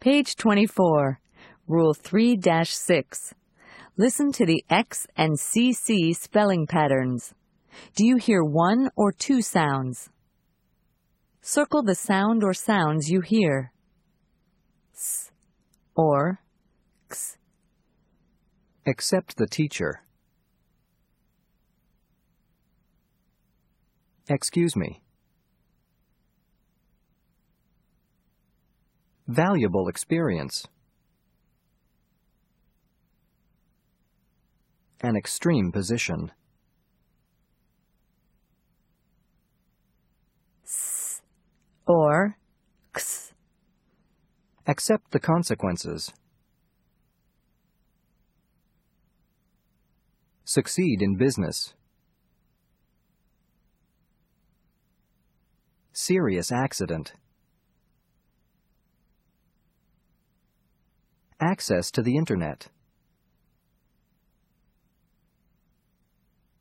Page 24, Rule 3-6. Listen to the X and CC spelling patterns. Do you hear one or two sounds? Circle the sound or sounds you hear. S or X. Accept the teacher. Excuse me. Valuable experience. An extreme position. S or X. Accept the consequences. Succeed in business. Serious accident. Access to the Internet.